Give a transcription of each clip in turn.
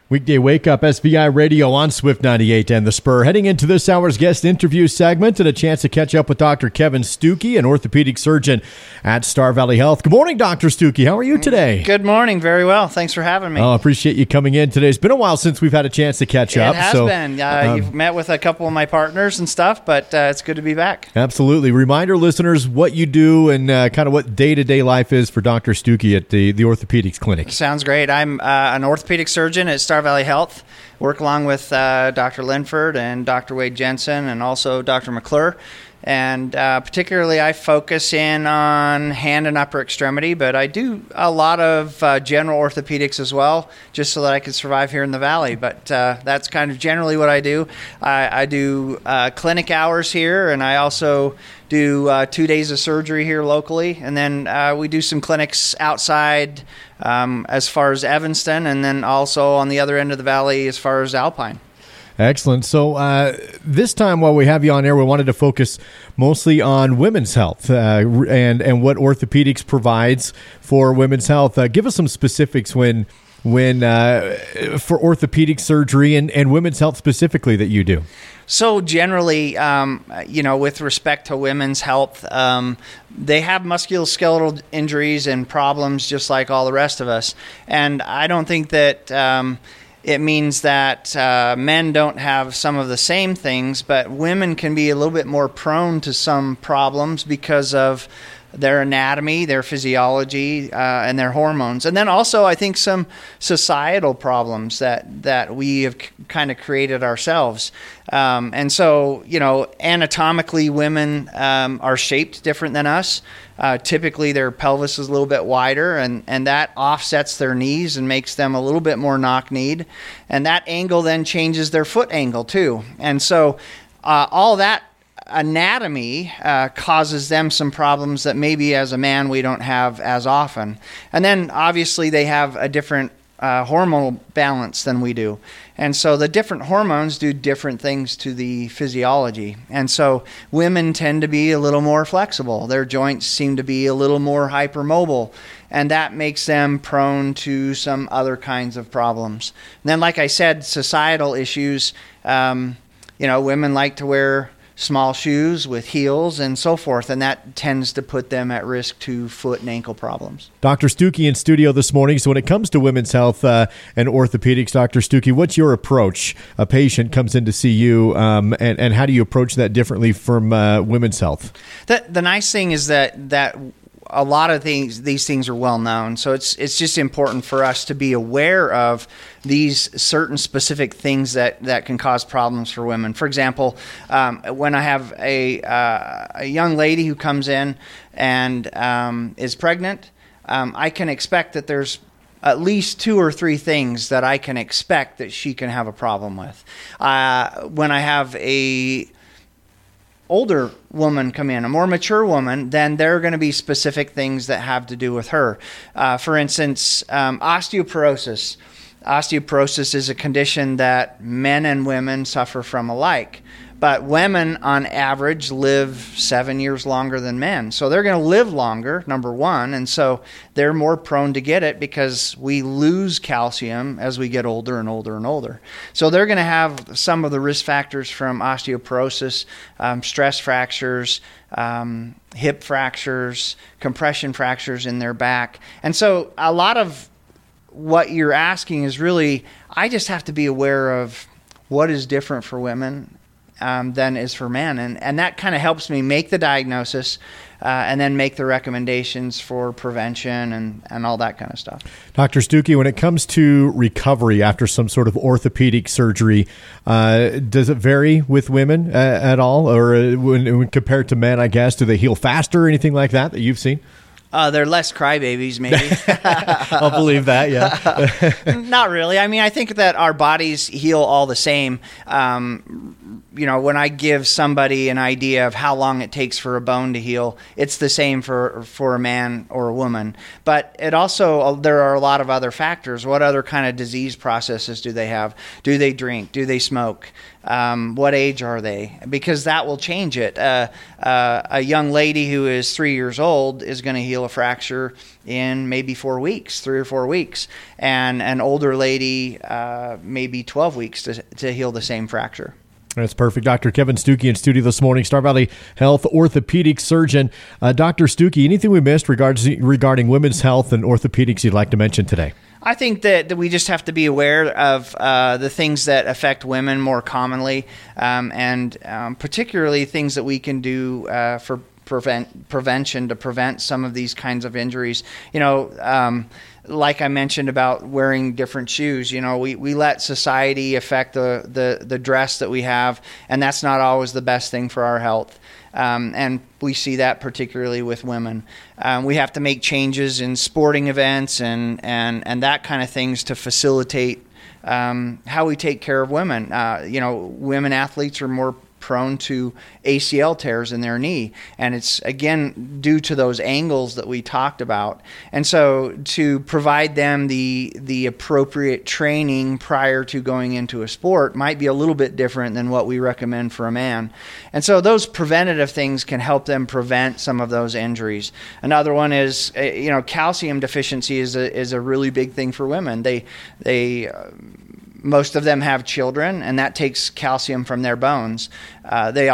Weekday Wake Up, SVI Radio on Swift 98 and The Spur. Heading into this hour's guest interview segment and a chance to catch up with Dr. Kevin Stuckey, an orthopedic surgeon at Star Valley Health. Good morning, Dr. Stuckey. How are you today? Good morning. Very well. Thanks for having me. Oh, I appreciate you coming in today. It's been a while since we've had a chance to catch up. It has been. You've met with a couple of my partners and stuff, but it's good to be back. Absolutely. Reminder, listeners, what you do and kind of what day-to-day life is for Dr. Stuckey at the orthopedics clinic. Sounds great. I'm an orthopedic surgeon at Star Valley Health. Work along with Dr. Linford and Dr. Wade Jensen and also Dr. McClure. And particularly I focus in on hand and upper extremity, but I do a lot of general orthopedics as well, just so that I can survive here in the Valley. But that's kind of generally what I do. I do clinic hours here, and I also do 2 days of surgery here locally. And then we do some clinics outside as far as Evanston, and then also on the other end of the Valley as far as Alpine. Excellent. So this time while we have you on air, we wanted to focus mostly on women's health and what orthopedics provides for women's health. Give us some specifics when for orthopedic surgery and women's health specifically that you do. So generally, with respect to women's health, they have musculoskeletal injuries and problems just like all the rest of us. And I don't think that it means that men don't have some of the same things, but women can be a little bit more prone to some problems because of their anatomy, their physiology, and their hormones. And then also, I think, some societal problems that we have kind of created ourselves. And so, anatomically, women are shaped different than us. Typically, their pelvis is a little bit wider, and that offsets their knees and makes them a little bit more knock-kneed. And that angle then changes their foot angle, too. And so all that anatomy causes them some problems that maybe as a man we don't have as often. And then obviously they have a different hormonal balance than we do. And so the different hormones do different things to the physiology. And so women tend to be a little more flexible. Their joints seem to be a little more hypermobile. And that makes them prone to some other kinds of problems. And then, like I said, societal issues, women like to wear small shoes with heels and so forth, and that tends to put them at risk to foot and ankle problems. Dr. Stuckey in studio this morning. So when it comes to women's health and orthopedics, Dr. Stuckey, what's your approach? A patient comes in to see you, and how do you approach that differently from women's health? The nice thing is that a lot of these things are well known, so it's just important for us to be aware of these certain specific things that can cause problems for women. For example, when I have a young lady who comes in and is pregnant, I can expect that there's at least 2 or 3 things that I can expect that she can have a problem with. When I have a older woman come in, a more mature woman, then there are going to be specific things that have to do with her. For instance, osteoporosis. Osteoporosis is a condition that men and women suffer from alike. But women, on average, live 7 years longer than men. So they're going to live longer, number one, and so they're more prone to get it because we lose calcium as we get older and older and older. So they're going to have some of the risk factors from osteoporosis, stress fractures, hip fractures, compression fractures in their back. And so a lot of what you're asking is really, I just have to be aware of what is different for women than is for men. And that kind of helps me make the diagnosis and then make the recommendations for prevention and all that kind of stuff. Dr. Stuckey, when it comes to recovery after some sort of orthopedic surgery, does it vary with women at all? Or when compared to men, I guess, do they heal faster or anything like that you've seen? They're less crybabies, maybe. I'll believe that, yeah. Not really. I mean, I think that our bodies heal all the same. when I give somebody an idea of how long it takes for a bone to heal, it's the same for a man or a woman. But it also, there are a lot of other factors. What other kind of disease processes do they have? Do they drink? Do they smoke? What age are they? Because that will change it. A young lady who is 3 years old is going to heal a fracture in maybe 4 weeks, 3 or 4 weeks. And an older lady, maybe 12 weeks to heal the same fracture. That's perfect. Dr. Kevin Stuckey in studio this morning, Star Valley Health orthopedic surgeon. Dr. Stuckey, anything we missed regarding women's health and orthopedics you'd like to mention today? I think that we just have to be aware of the things that affect women more commonly, and particularly things that we can do for prevention to prevent some of these kinds of injuries. Like I mentioned about wearing different shoes, we let society affect the dress that we have, and that's not always the best thing for our health. And we see that particularly with women. We have to make changes in sporting events and that kind of things to facilitate how we take care of women. Women athletes are more prone to ACL tears in their knee, and it's again due to those angles that we talked about. And so to provide them the appropriate training prior to going into a sport might be a little bit different than what we recommend for a man. And so those preventative things can help them prevent some of those injuries. Another one is calcium deficiency is a really big thing for women. They most of them have children, and that takes calcium from their bones. They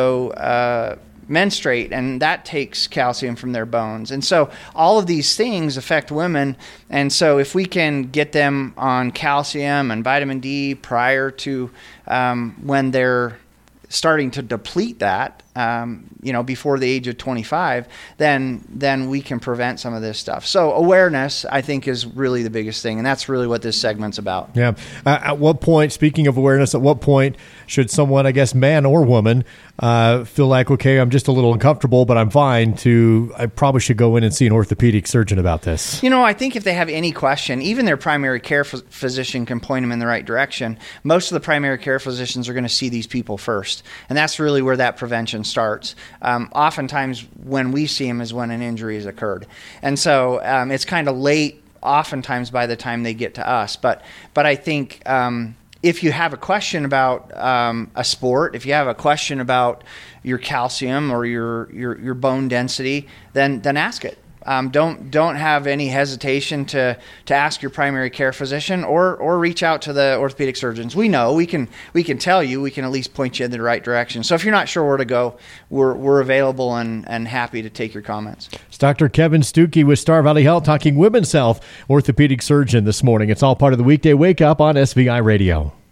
also menstruate, and that takes calcium from their bones. And so all of these things affect women. And so if we can get them on calcium and vitamin D prior to when they're starting to deplete that, before the age of 25, then we can prevent some of this stuff. So awareness, I think, is really the biggest thing, and that's really what this segment's about. Yeah. At what point, speaking of awareness, at what point should someone, I guess man or woman, feel like, okay, I'm just a little uncomfortable, but I'm fine, I probably should go in and see an orthopedic surgeon about this? I think if they have any question, even their primary care physician can point them in the right direction. Most of the primary care physicians are going to see these people first, and that's really where that prevention starts. Oftentimes when we see them is when an injury has occurred. And so it's kind of late oftentimes by the time they get to us. But I think if you have a question about a sport, if you have a question about your calcium or your bone density, then ask it. Don't have any hesitation to ask your primary care physician or reach out to the orthopedic surgeons. We know we can tell you, we can at least point you in the right direction. So if you're not sure where to go, we're available and happy to take your comments. It's Dr. Kevin Stuckey with Star Valley Health talking women's health, orthopedic surgeon this morning. It's all part of the weekday wake up on SVI Radio.